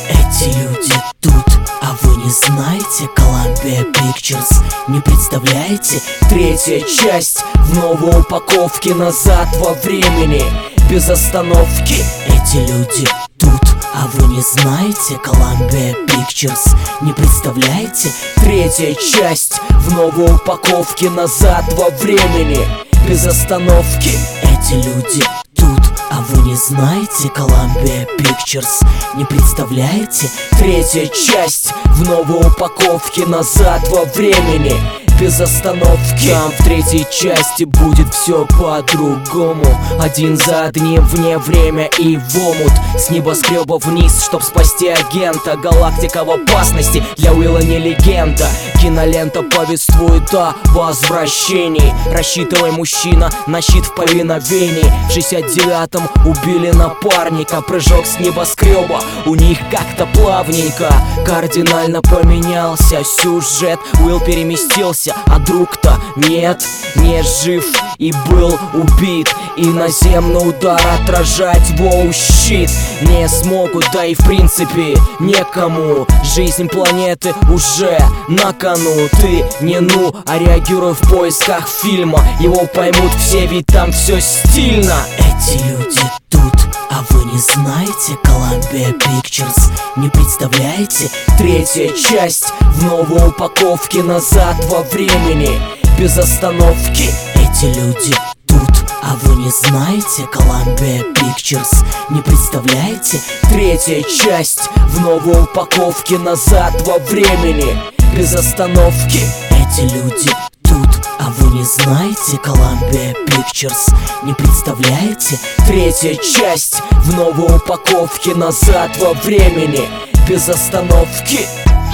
Эти люди тут, а вы не знаете? Columbia Pictures, не представляете? Третья часть в новой упаковке, назад во времени, без остановки. Эти люди тут, а вы не знаете? Columbia Pictures, не представляете? Третья часть в новой упаковке, назад во времени, без остановки. Эти люди тут, а вы не знаете? Columbia Pictures, не представляете? Третья часть в новой упаковке, назад во времени, без остановки. Там в третьей части будет все по-другому. Один за одним вне время и в омут, с небоскреба вниз, чтоб спасти агента. Галактика в опасности, для Уилла не легенда. Кинолента повествует о возвращении. Рассчитывай, мужчина, на щит в повиновении. В 69-м убили напарника. Прыжок с небоскреба у них как-то плавненько кардинально поменялся сюжет. Уилл переместился, а друг-то нет, не жив и был убит. И наземный удар отражать воу щит не смогут, да и в принципе некому. Жизнь планеты уже на кону. Ты не ну, а реагируй в поисках фильма. Его поймут все, ведь там все стильно. Эти люди тут, а вы не знаете? Columbia Pictures, не представляете? Третья часть в новой упаковке, назад во времени, без остановки. Эти люди тут, а вы не знаете? Columbia Pictures, не представляете? Третья часть в новой упаковке, назад во времени, без остановки. Эти люди тут, а вы не знаете? Columbia Pictures, не представляете? Третья часть в новой упаковке, назад во времени, без остановки.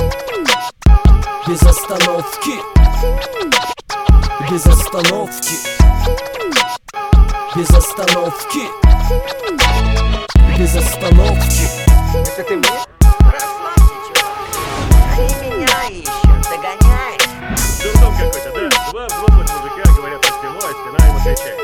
Без остановки. Без остановки. Без остановки. Без остановки. Это ты мне? Расслабься, чувак. Они меня ищут, догоняй. Дурдом какой-то, да? Два взрослых мужика говорят о стену, а стена им отвечает.